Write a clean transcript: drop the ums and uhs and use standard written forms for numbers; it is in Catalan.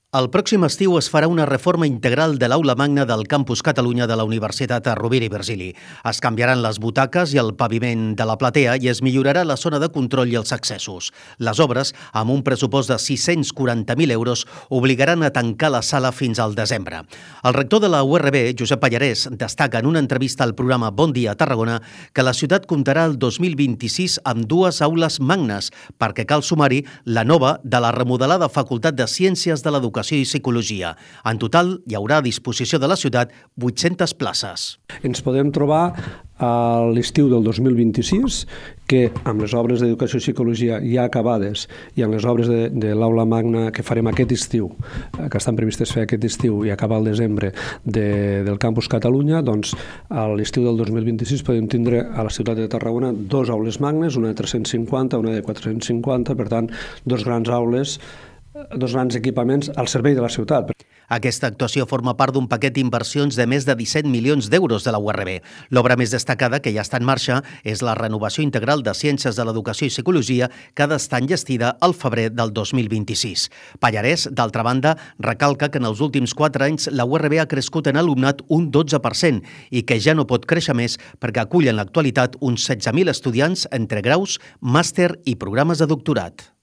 El pròxim estiu es farà una reforma integral de l'aula magna del Campus Catalunya de la Universitat Rovira i Virgili. Es canviaran les butaques i el paviment de la platea i es millorarà la zona de control i els accessos. Les obres, amb un pressupost de 640.000 euros, obligaran a tancar la sala fins al desembre. El rector de la URB, Josep Pallarès, destaca en una entrevista al programa Bon Dia Tarragona que la ciutat comptarà el 2026 amb dues aules magnes, perquè cal sumar-hi la nova de la remodelada Facultat de Ciències de l'Educació i Psicologia. En total, hi haurà a disposició de la ciutat 800 places. Ens podem trobar a l'estiu del 2026 que amb les obres d'Educació i Psicologia ja acabades i amb les obres de l'aula magna que farem aquest estiu, que estan previstes fer aquest estiu i acabar al desembre del Campus Catalunya, doncs a l'estiu del 2026 podem tindre a la ciutat de Tarragona dues aules magnes, una de 350, una de 450, per tant, dos grans aules, dos grans equipaments al servei de la ciutat. Aquesta actuació forma part d'un paquet d'inversions de més de 17 milions d'euros de la URB. L'obra més destacada, que ja està en marxa, és la renovació integral de Ciències de l'Educació i Psicologia, que ha d'estar enllestida al febrer del 2026. Pallarès, d'altra banda, recalca que en els últims 4 anys la URB ha crescut en alumnat un 12% i que ja no pot créixer més perquè acull en l'actualitat uns 16.000 estudiants entre graus, màster i programes de doctorat.